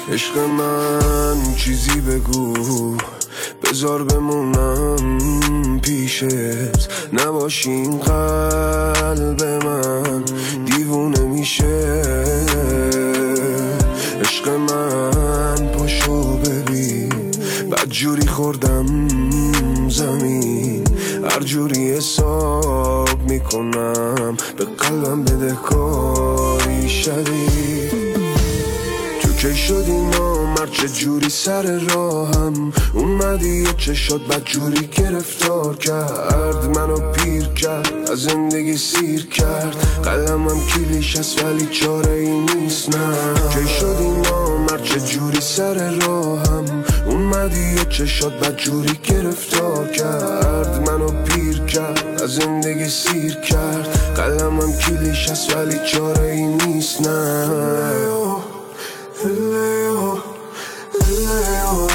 عشق من چیزی بگو، بذار بمونم پیشت، نباشی این قلب من دیوونه میشه. عشق من پاشو ببین، بدجوری خوردم زمین، هر جوری حساب میکنم به قلبم بدهکاری شدی. تو که شدی نامرد، چه جوری سر راهم اومدی و چشات بدجوری گرفتار کرد، منو پیر کرد، از زندگی سیر کرد. قلمم کلیش هست ولی چاره ای نیست. نه که شدی نامرد، چه جوری سر راهم اومدی و چشات بدجوری گرفتار کرد، منو پیر کرد، از زندگی سیر کرد. قلمم کلیش هست ولی چاره ای نیست. نه Leo